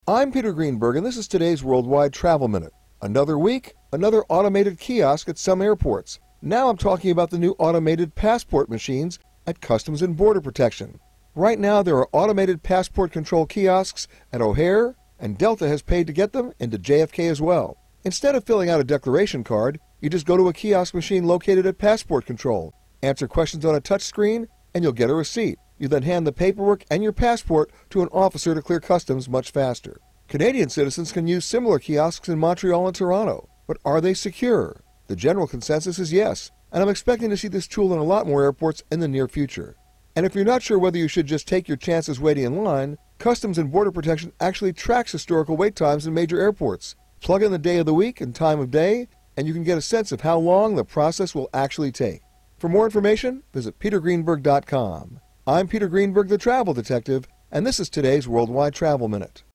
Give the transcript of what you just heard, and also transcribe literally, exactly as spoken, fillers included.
I'm Peter Greenberg, and this is today's Worldwide Travel Minute. Another week, another automated kiosk at some airports. Now I'm talking about the new automated passport machines at Customs and Border Protection. Right now there are automated passport control kiosks at O'Hare, and Delta has paid to get them into J F K as well. Instead of filling out a declaration card, you just go to a kiosk machine located at passport control, answer questions on a touch screen, and you'll get a receipt. You then hand the paperwork and your passport to an officer to clear customs much faster. Canadian citizens can use similar kiosks in Montreal and Toronto, but are they secure? The general consensus is yes, and I'm expecting to see this tool in a lot more airports in the near future. And if you're not sure whether you should just take your chances waiting in line, Customs and Border Protection actually tracks historical wait times in major airports. Plug in the day of the week and time of day, and you can get a sense of how long the process will actually take. For more information, visit peter greenberg dot com. I'm Peter Greenberg, the Travel Detective, and this is today's Worldwide Travel Minute.